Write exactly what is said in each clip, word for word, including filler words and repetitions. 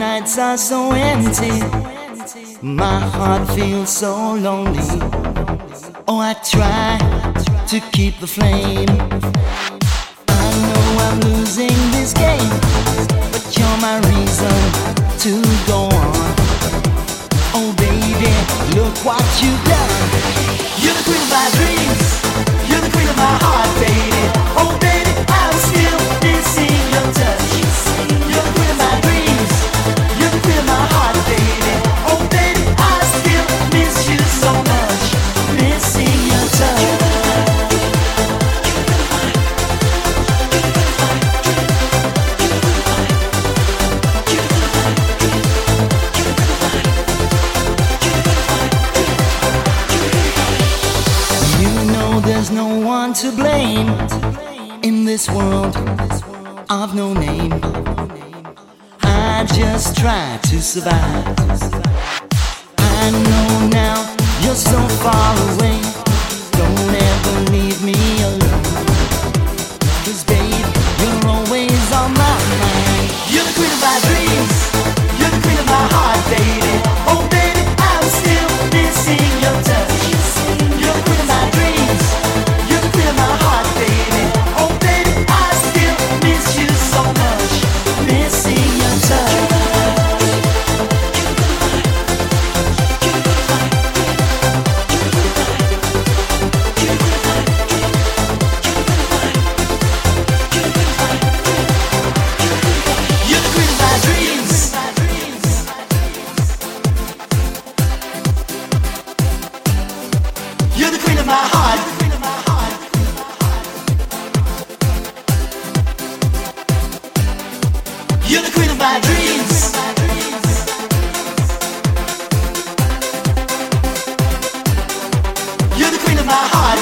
nights are so empty, my heart feels so lonely. Oh, I try to keep the flame. I know I'm losing this game, but you're my reason to go on. Oh baby, look what you've done. You're the queen of my dreams, you're the queen of my heart, baby. Oh baby, I'm still missing your touch. You're the queen of my dreams, you're the queen of my heart, baby. Oh baby, I still miss you so much, missing your touch. There's no one to blame in this world of no name. I just try to survive. I know now you're so far away. Don't ever leave me alone, 'cause babe, you're always on my mind. You're the queen of my dreams, you're the queen of my heart, baby. Oh baby, I'm still missing your touch. You're the queen of my dreams, you're the queen of my heart, baby. Oh baby, I still miss you so much, missing your touch. You're the queen of my dreams. You're the queen of my heart. You're the queen of my dreams. You're the queen of my heart.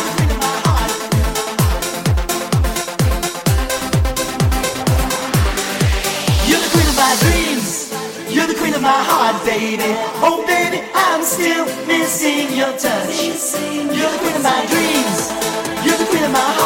You're the queen of my dreams. You're the queen of my heart, baby. Oh baby, I'm still missing your touch. You're the queen of my dreams. You're the queen of my heart.